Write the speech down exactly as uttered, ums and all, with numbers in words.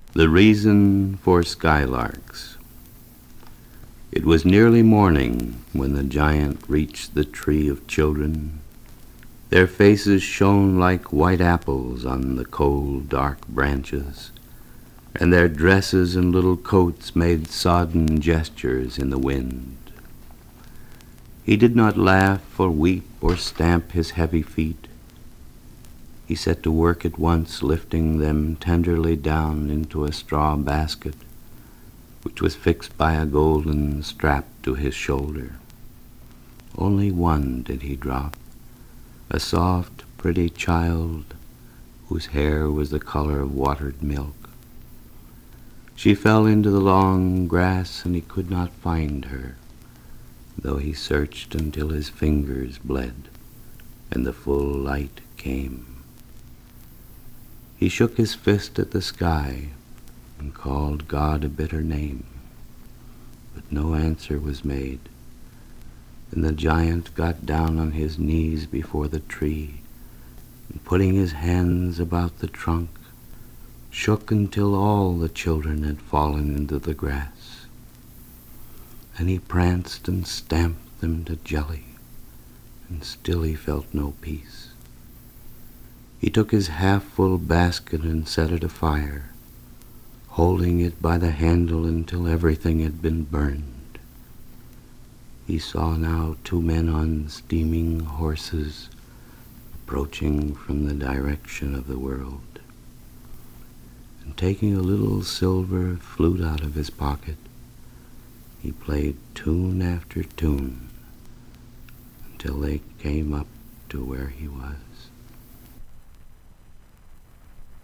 The Reason for Skylarks. It was nearly morning when the giant reached the tree of children. Their faces shone like white apples on the cold, dark branches, and their dresses and little coats made sodden gestures in the wind. He did not laugh or weep or stamp his heavy feet. He set to work at once, lifting them tenderly down into a straw basket, which was fixed by a golden strap to his shoulder. Only one did he drop, a soft, pretty child whose hair was the color of watered milk. She fell into the long grass, and he could not find her, though he searched until his fingers bled and the full light came. He shook his fist at the sky and called God a bitter name, but no answer was made. Then the giant got down on his knees before the tree, and putting his hands about the trunk, shook until all the children had fallen into the grass. Then he pranced and stamped them to jelly, and still he felt no peace. He took his half-full basket and set it afire, holding it by the handle until everything had been burned. He saw now two men on steaming horses approaching from the direction of the world. And taking a little silver flute out of his pocket, he played tune after tune until they came up to where he was.